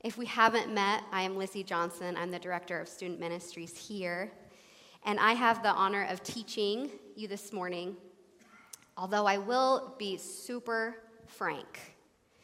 If we haven't met, I am Lizzie Johnson. I'm the Director of Student Ministries here. And I have the honor of teaching you this morning, although I will be super frank.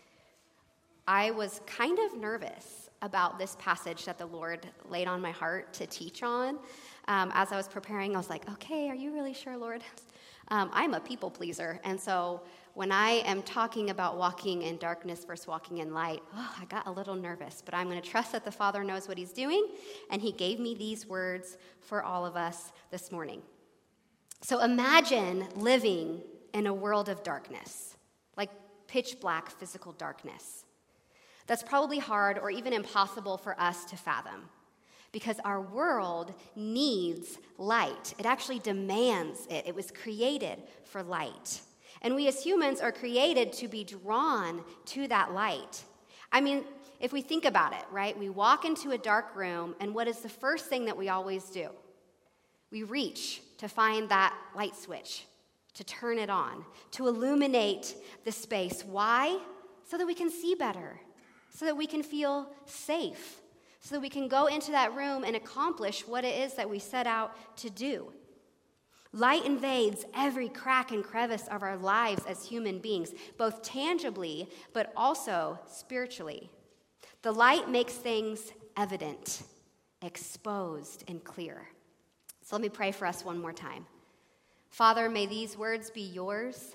I was kind of nervous about this passage that the Lord laid on my heart to teach on. As I was preparing, I was like, okay, are you really sure, Lord? I'm a people pleaser, and so when I am talking about walking in darkness versus walking in light, I got a little nervous, but I'm going to trust that the Father knows what he's doing, and he gave me these words for all of us this morning. So imagine living in a world of darkness, like pitch black physical darkness. That's probably hard or even impossible for us to fathom, because our world needs light. It actually demands it. It was created for light. And we as humans are created to be drawn to that light. I mean, if we think about it, right? We walk into a dark room, and what is the first thing that we always do? We reach to find that light switch, to turn it on, to illuminate the space. Why? So that we can see better, so that we can feel safe, so that we can go into that room and accomplish what it is that we set out to do. Light invades every crack and crevice of our lives as human beings, both tangibly but also spiritually. The light makes things evident, exposed, and clear. So let me pray for us one more time. Father, may these words be yours.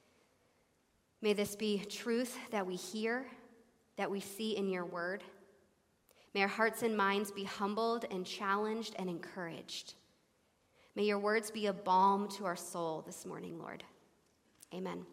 May this be truth that we hear, that we see in your word. May our hearts and minds be humbled and challenged and encouraged. May your words be a balm to our soul this morning, Lord. Amen.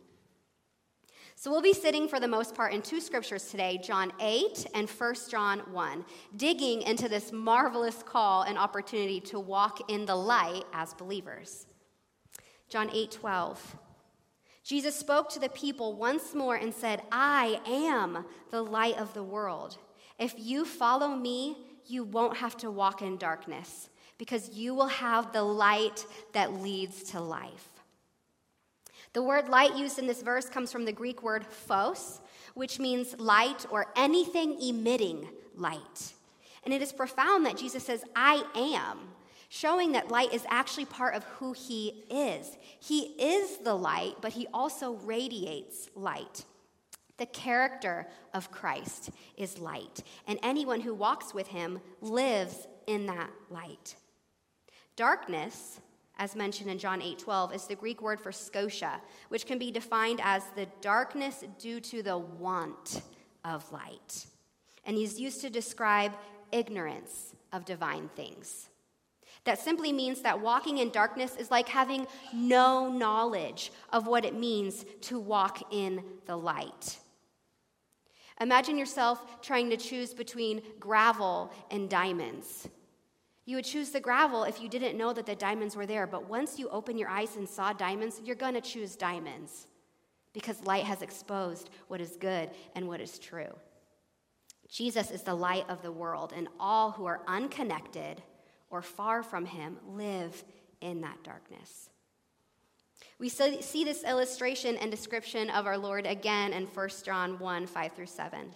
So we'll be sitting for the most part in two scriptures today, John 8 and 1 John 1, digging into this marvelous call and opportunity to walk in the light as believers. John 8:12. Jesus spoke to the people once more and said, I am the light of the world. If you follow me, you won't have to walk in darkness, because you will have the light that leads to life. The word light used in this verse comes from the Greek word phos, which means light or anything emitting light. And it is profound that Jesus says, I am, showing that light is actually part of who he is. He is the light, but he also radiates light. The character of Christ is light, and anyone who walks with him lives in that light. Darkness, as mentioned in John 8:12, is the Greek word for scotia, which can be defined as the darkness due to the want of light. And is used to describe ignorance of divine things. That simply means that walking in darkness is like having no knowledge of what it means to walk in the light. Imagine yourself trying to choose between gravel and diamonds. You would choose the gravel if you didn't know that the diamonds were there, but once you open your eyes and saw diamonds, you're going to choose diamonds because light has exposed what is good and what is true. Jesus is the light of the world, and all who are unconnected or far from him live in that darkness. We see this illustration and description of our Lord again in 1 John 1, 5-7.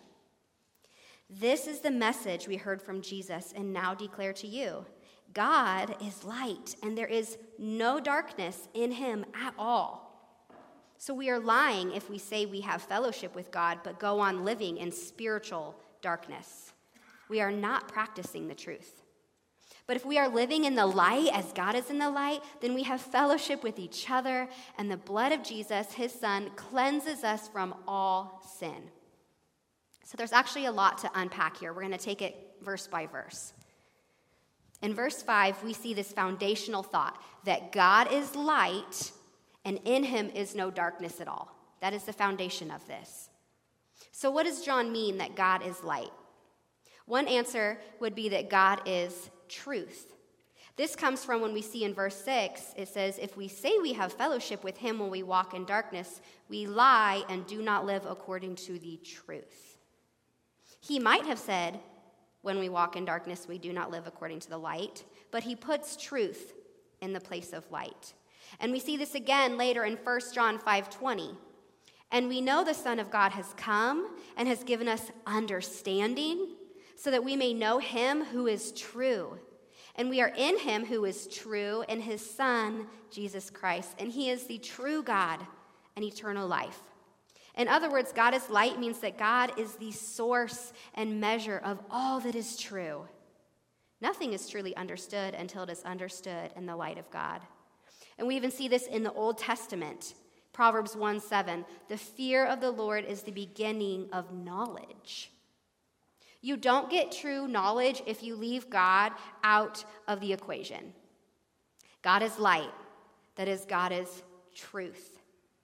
This is the message we heard from Jesus and now declare to you. God is light, and there is no darkness in him at all. So we are lying if we say we have fellowship with God, but go on living in spiritual darkness. We are not practicing the truth. But if we are living in the light as God is in the light, then we have fellowship with each other, and the blood of Jesus, his son, cleanses us from all sin. So there's actually a lot to unpack here. We're going to take it verse by verse. In verse 5, we see this foundational thought that God is light, and in him is no darkness at all. That is the foundation of this. So what does John mean that God is light? One answer would be that God is truth. This comes from when we see in verse 6, it says, if we say we have fellowship with him when we walk in darkness, we lie and do not live according to the truth. He might have said, when we walk in darkness, we do not live according to the light, but he puts truth in the place of light. And we see this again later in 1 John 5:20. And we know the Son of God has come and has given us understanding so that we may know him who is true. And we are in him who is true, in his Son, Jesus Christ. And he is the true God and eternal life. In other words, God is light means that God is the source and measure of all that is true. Nothing is truly understood until it is understood in the light of God. And we even see this in the Old Testament. Proverbs 1:7, the fear of the Lord is the beginning of knowledge. You don't get true knowledge if you leave God out of the equation. God is light. That is, God is truth.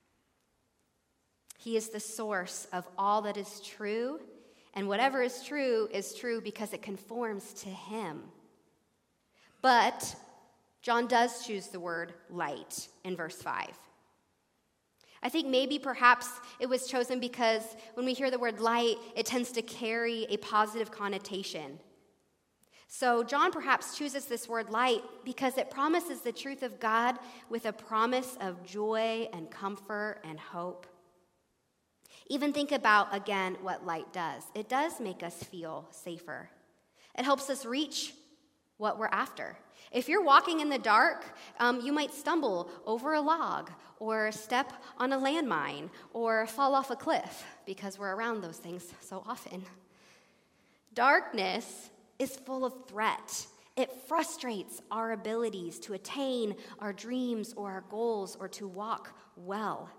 He is the source of all that is true, and whatever is true because it conforms to him. But John does choose the word light in verse 5. I think maybe perhaps it was chosen because when we hear the word light, it tends to carry a positive connotation. So John perhaps chooses this word light because it promises the truth of God with a promise of joy and comfort and hope. Even think about, again, what light does. It does make us feel safer. It helps us reach what we're after. If you're walking in the dark, you might stumble over a log or step on a landmine or fall off a cliff because we're around those things so often. Darkness is full of threat. It frustrates our abilities to attain our dreams or our goals or to walk well.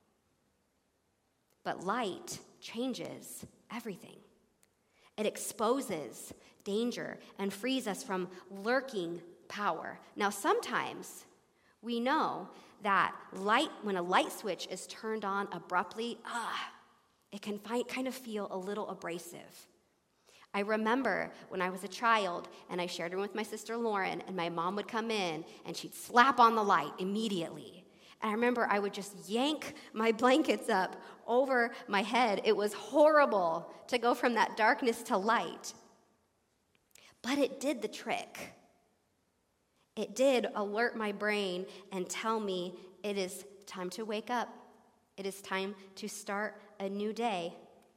But light changes everything. It exposes danger and frees us from lurking power. Now, sometimes we know that when a light switch is turned on abruptly, it can kind of feel a little abrasive. I remember when I was a child and I shared a room with my sister Lauren, and my mom would come in and she'd slap on the light immediately. And I remember I would just yank my blankets up over my head. It was horrible to go from that darkness to light. But it did the trick. It did alert my brain and tell me it is time to wake up. It is time to start a new day.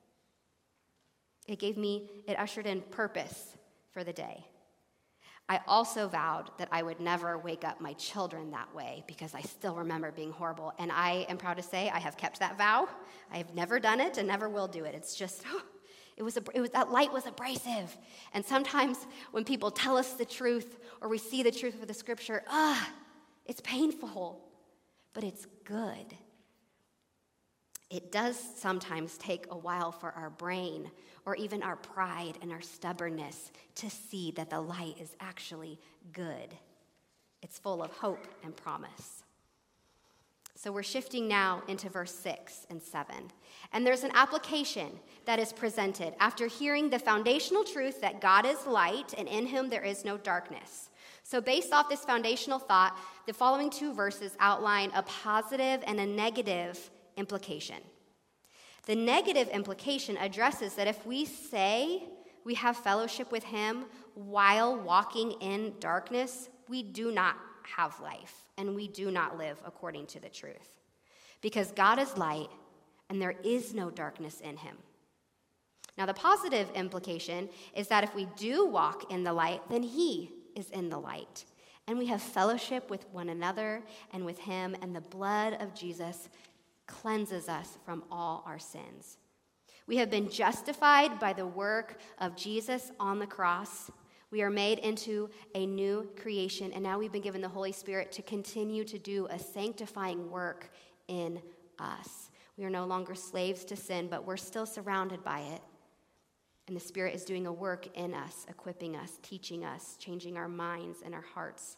It ushered in purpose for the day. I also vowed that I would never wake up my children that way because I still remember being horrible. And I am proud to say I have kept that vow. I have never done it and never will do it. It's just, that light was abrasive. And sometimes when people tell us the truth or we see the truth of the scripture, it's painful, but it's good. It does sometimes take a while for our brain or even our pride and our stubbornness to see that the light is actually good. It's full of hope and promise. So we're shifting now into verse 6 and 7. And there's an application that is presented after hearing the foundational truth that God is light and in him there is no darkness. So based off this foundational thought, the following two verses outline a positive and a negative implication. The negative implication addresses that if we say we have fellowship with him while walking in darkness, we do not have life and we do not live according to the truth. Because God is light and there is no darkness in him. Now, the positive implication is that if we do walk in the light, then he is in the light. And we have fellowship with one another and with him, and the blood of Jesus cleanses us from all our sins. We have been justified by the work of Jesus on the cross. We are made into a new creation, and now we've been given the Holy Spirit to continue to do a sanctifying work in us. We are no longer slaves to sin, but we're still surrounded by it. And the Spirit is doing a work in us, equipping us, teaching us, changing our minds and our hearts.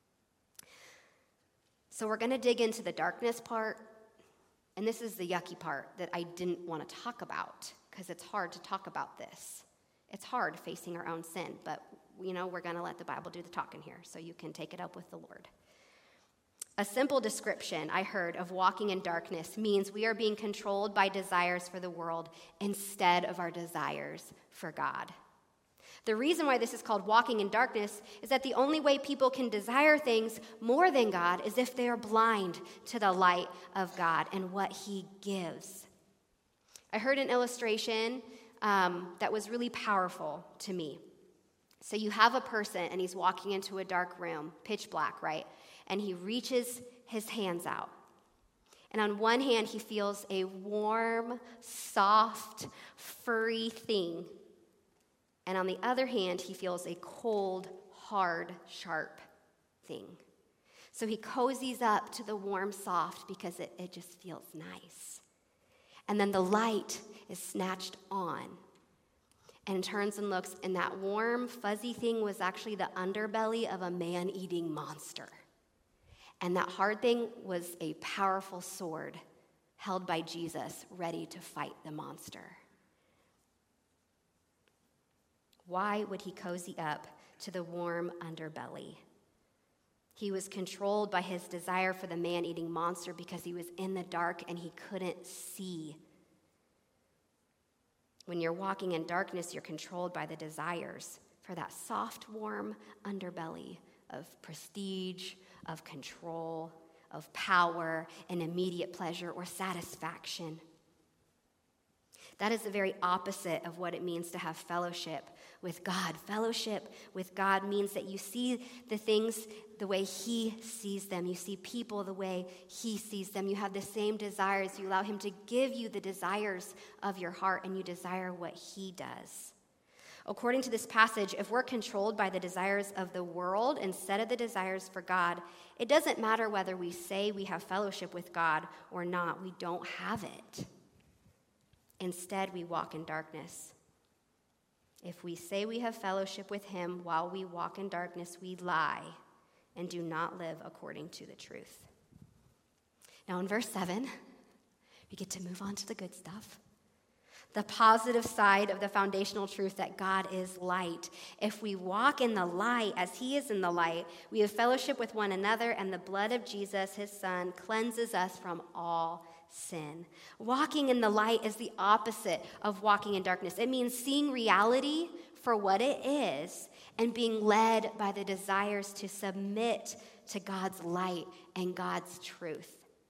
So we're going to dig into the darkness part. And this is the yucky part that I didn't want to talk about because it's hard to talk about this. It's hard facing our own sin, but we're going to let the Bible do the talking here so you can take it up with the Lord. A simple description I heard of walking in darkness means we are being controlled by desires for the world instead of our desires for God. The reason why this is called walking in darkness is that the only way people can desire things more than God is if they are blind to the light of God and what he gives. I heard an illustration that was really powerful to me. So you have a person, and he's walking into a dark room, pitch black, right? And he reaches his hands out. And on one hand, he feels a warm, soft, furry thing. And on the other hand, he feels a cold, hard, sharp thing. So he cozies up to the warm, soft because it just feels nice. And then the light is snatched on and turns and looks, and that warm, fuzzy thing was actually the underbelly of a man-eating monster. And that hard thing was a powerful sword held by Jesus, ready to fight the monster. Why would he cozy up to the warm underbelly? He was controlled by his desire for the man-eating monster because he was in the dark and he couldn't see. When you're walking in darkness, you're controlled by the desires for that soft, warm underbelly of prestige, of control, of power, and immediate pleasure or satisfaction. That is the very opposite of what it means to have fellowship with God. Fellowship with God means that you see the things the way he sees them. You see people the way he sees them. You have the same desires. You allow him to give you the desires of your heart, and you desire what he does. According to this passage, if we're controlled by the desires of the world instead of the desires for God, it doesn't matter whether we say we have fellowship with God or not. We don't have it. Instead, we walk in darkness. If we say we have fellowship with him while we walk in darkness, we lie and do not live according to the truth. Now in verse 7, we get to move on to the good stuff. The positive side of the foundational truth that God is light. If we walk in the light as he is in the light, we have fellowship with one another, and the blood of Jesus, his son, cleanses us from all sin. Walking in the light is the opposite of walking in darkness. It means seeing reality for what it is and being led by the desires to submit to God's light and God's truth.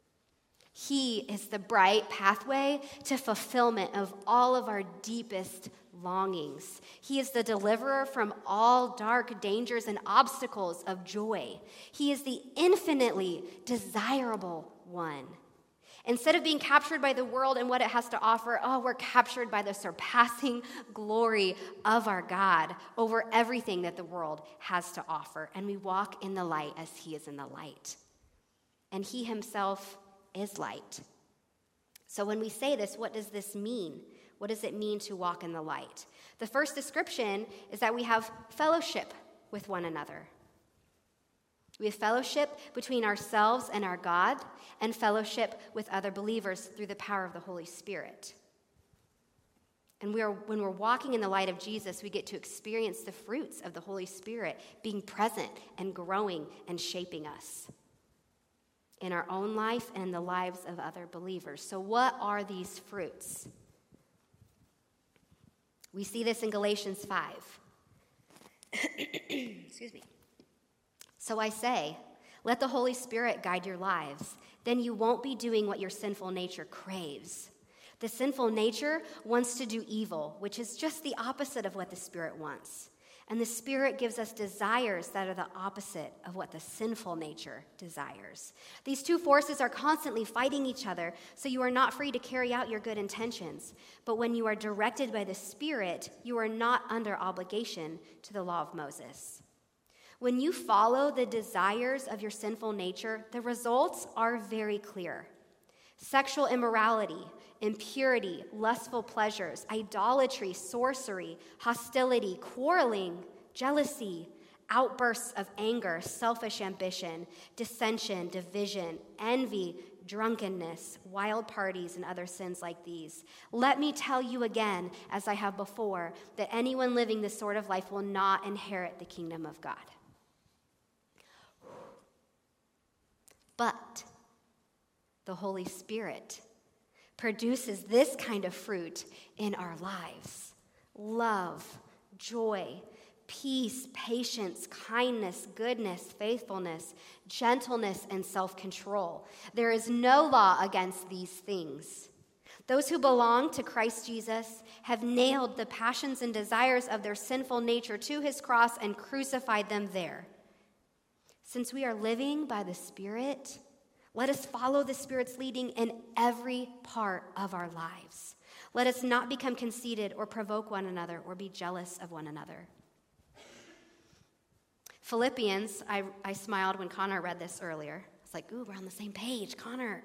He is the bright pathway to fulfillment of all of our deepest longings. He is the deliverer from all dark dangers and obstacles of joy. He is the infinitely desirable one. Instead of being captured by the world and what it has to offer, we're captured by the surpassing glory of our God over everything that the world has to offer. And we walk in the light as he is in the light. And he himself is light. So when we say this, what does this mean? What does it mean to walk in the light? The first description is that we have fellowship with one another. We have fellowship between ourselves and our God, and fellowship with other believers through the power of the Holy Spirit. And when we're walking in the light of Jesus, we get to experience the fruits of the Holy Spirit being present and growing and shaping us in our own life and in the lives of other believers. So what are these fruits? We see this in Galatians 5. Excuse me. So I say, let the Holy Spirit guide your lives. Then you won't be doing what your sinful nature craves. The sinful nature wants to do evil, which is just the opposite of what the Spirit wants. And the Spirit gives us desires that are the opposite of what the sinful nature desires. These two forces are constantly fighting each other, so you are not free to carry out your good intentions. But when you are directed by the Spirit, you are not under obligation to the law of Moses. When you follow the desires of your sinful nature, the results are very clear. Sexual immorality, impurity, lustful pleasures, idolatry, sorcery, hostility, quarreling, jealousy, outbursts of anger, selfish ambition, dissension, division, envy, drunkenness, wild parties, and other sins like these. Let me tell you again, as I have before, that anyone living this sort of life will not inherit the kingdom of God. But the Holy Spirit produces this kind of fruit in our lives: love, joy, peace, patience, kindness, goodness, faithfulness, gentleness, and self-control. There is no law against these things. Those who belong to Christ Jesus have nailed the passions and desires of their sinful nature to his cross and crucified them there. Since we are living by the Spirit, let us follow the Spirit's leading in every part of our lives. Let us not become conceited or provoke one another or be jealous of one another. Philippians, I smiled when Connor read this earlier. It's like, ooh, we're on the same page, Connor.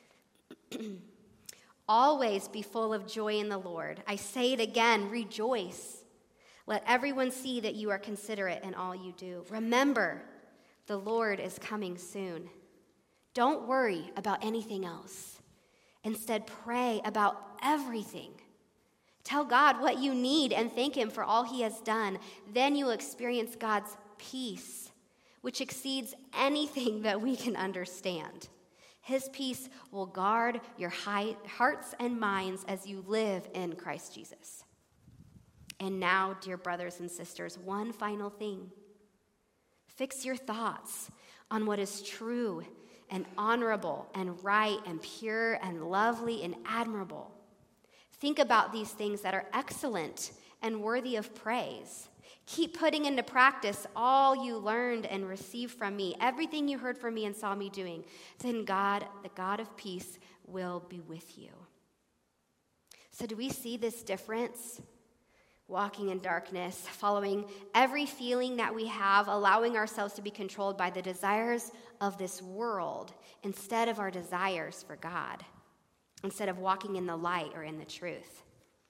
Always be full of joy in the Lord. I say it again, rejoice. Let everyone see that you are considerate in all you do. Remember, the Lord is coming soon. Don't worry about anything else. Instead, pray about everything. Tell God what you need and thank him for all he has done. Then you'll experience God's peace, which exceeds anything that we can understand. His peace will guard your hearts and minds as you live in Christ Jesus. And now, dear brothers and sisters, one final thing. Fix your thoughts on what is true and honorable and right and pure and lovely and admirable. Think about these things that are excellent and worthy of praise. Keep putting into practice all you learned and received from me, everything you heard from me and saw me doing. Then God, the God of peace, will be with you. So do we see this difference? Walking in darkness, following every feeling that we have, allowing ourselves to be controlled by the desires of this world instead of our desires for God, instead of walking in the light or in the truth.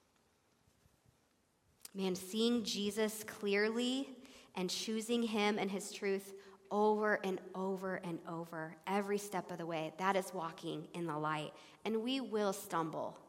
Man, seeing Jesus clearly and choosing him and his truth over and over and over every step of the way, that is walking in the light. And we will stumble.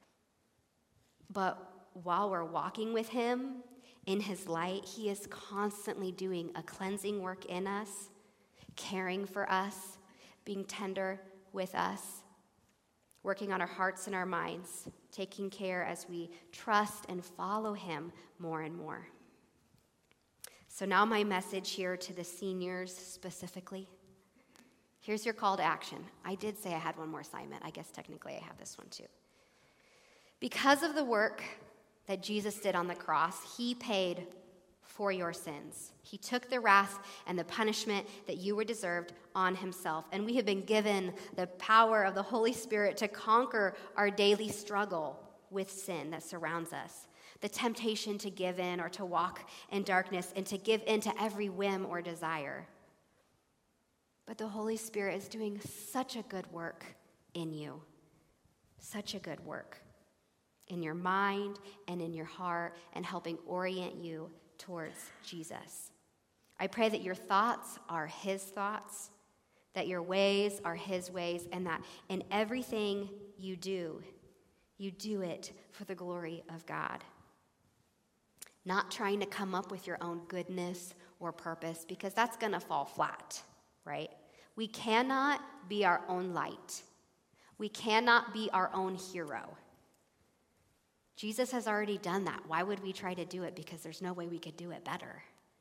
But while we're walking with him in his light, he is constantly doing a cleansing work in us, caring for us, being tender with us, working on our hearts and our minds, taking care as we trust and follow him more and more. So now my message here to the seniors specifically. Here's your call to action. I did say I had one more assignment. I guess technically I have this one too. Because of the work that Jesus did on the cross, he paid for your sins. He took the wrath and the punishment that you were deserved on himself. And we have been given the power of the Holy Spirit to conquer our daily struggle with sin that surrounds us, the temptation to give in or to walk in darkness and to give in to every whim or desire. But the Holy Spirit is doing such a good work in you, such a good work in your mind and in your heart and helping orient you towards Jesus. I pray that your thoughts are his thoughts, that your ways are his ways, and that in everything you do it for the glory of God. Not trying to come up with your own goodness or purpose, because that's going to fall flat, right? We cannot be our own light. We cannot be our own hero. Jesus has already done that. Why would we try to do it? Because there's no way we could do it better.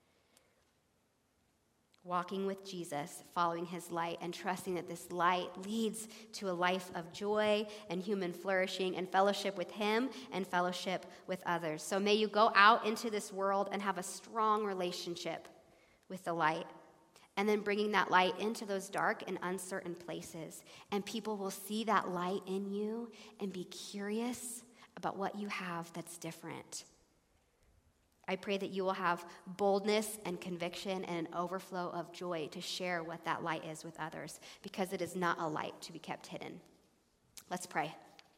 Walking with Jesus, following his light, and trusting that this light leads to a life of joy and human flourishing and fellowship with him and fellowship with others. So may you go out into this world and have a strong relationship with the light, and then bringing that light into those dark and uncertain places. And people will see that light in you and be curious about what you have that's different. I pray that you will have boldness and conviction and an overflow of joy to share what that light is with others, because it is not a light to be kept hidden. Let's pray.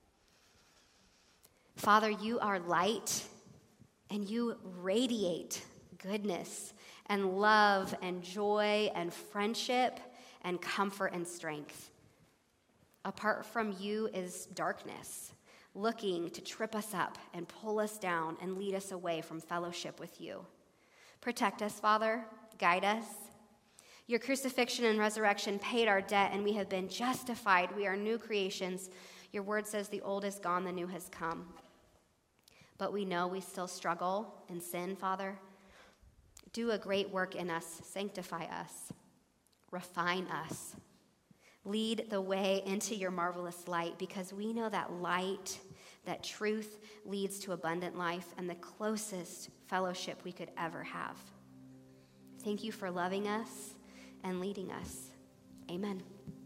Father, you are light, and you radiate goodness and love and joy and friendship and comfort and strength. Apart from you is darkness, looking to trip us up and pull us down and lead us away from fellowship with you. Protect us, Father. Guide us. Your crucifixion and resurrection paid our debt, and we have been justified. We are new creations. Your word says the old is gone, the new has come. But we know we still struggle in sin, Father. Do a great work in us. Sanctify us. Refine us. Lead the way into your marvelous light, because we know that light that truth leads to abundant life and the closest fellowship we could ever have. Thank you for loving us and leading us. Amen.